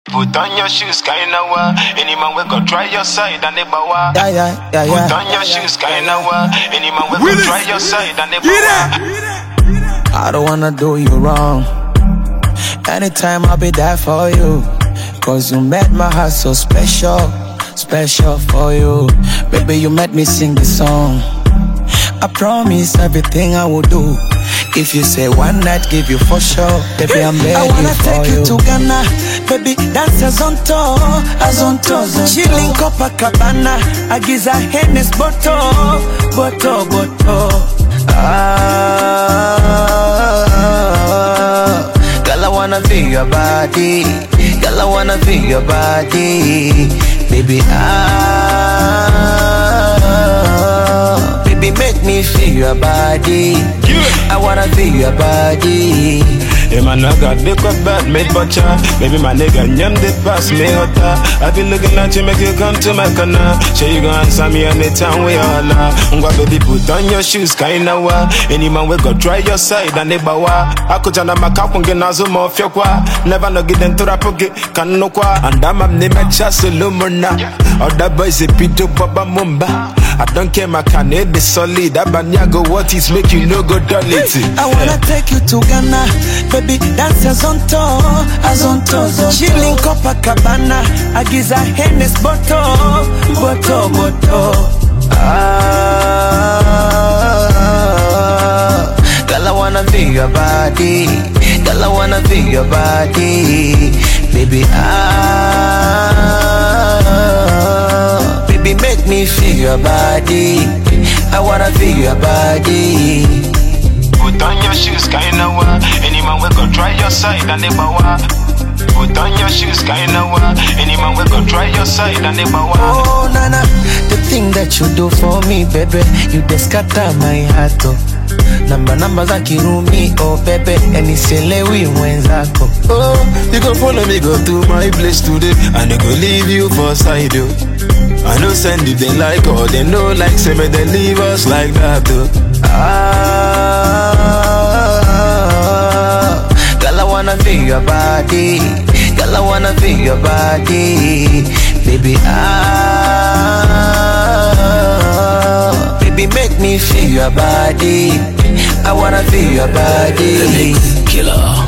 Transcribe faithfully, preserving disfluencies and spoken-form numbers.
Put on your shoes, kinda wa. Any man we go try your side and they bawa. Yeah, yeah, yeah, yeah. Put on your shoes, kinda wa. Any man we go try your side and they bawa. I don't wanna do you wrong. Anytime I'll be there for you. Cause you made my heart so special, special for you. Baby, you made me sing this song. I promise everything I will do. If you say one night, give you for sure. Baby, I'm ready for you. I wanna take you to Ghana. Baby, dance as on tour, as on tour. Chilling Copacabana, Agiza Hennes Boto, Boto, Boto. Ah, girl, I wanna feel your body. Girl, I wanna feel your body. Baby, ah, baby, make me feel your body. I wanna feel your body. Hey man, I got big up bad, made butcher. Baby, my nigga, nyam the pass me hotter. I be looking at you, make you come to my corner. Sure you gon' answer me anytime we all are. Ngwa baby, put on your shoes, kinda wa. Any man we go try your side and they bawa. Ako jana makapunge nazo mo fyokwa. Never no get them to rapoge, kan no kwa. And I'm a name at Chasulumuna. Other boys a pito baba mumba. I don't care, my can be solid. Abanyago, what is make you no go dull it? I wanna take you to Ghana. Baby, dance as on tour, as on tour. Chilling Copacabana, Agiza Hennes Boto, Boto, Boto. Ah, girl, I wanna feel your body. Girl, I wanna feel your body. Baby, ah, baby, make me feel your body. I wanna feel your body. Put on your shoes, kinda wa. Any man we go try your side and they bawa. Put on your shoes, kinda wa. Any man we go try your side and they bawa. Oh nana, the thing that you do for me, baby, you just scatter my heart. Oh, namba namba za kirumi, oh baby, and iselewi mwenzako. Oh, you go follow me, go to my place today, and I go leave you for side. Oh, I know send if they like or they know like, say me they leave us like that. Oh. Ah, girl, I wanna feel your body. Girl, I wanna feel your body. Baby, ah, baby, make me feel your body. I wanna feel your body. Killer.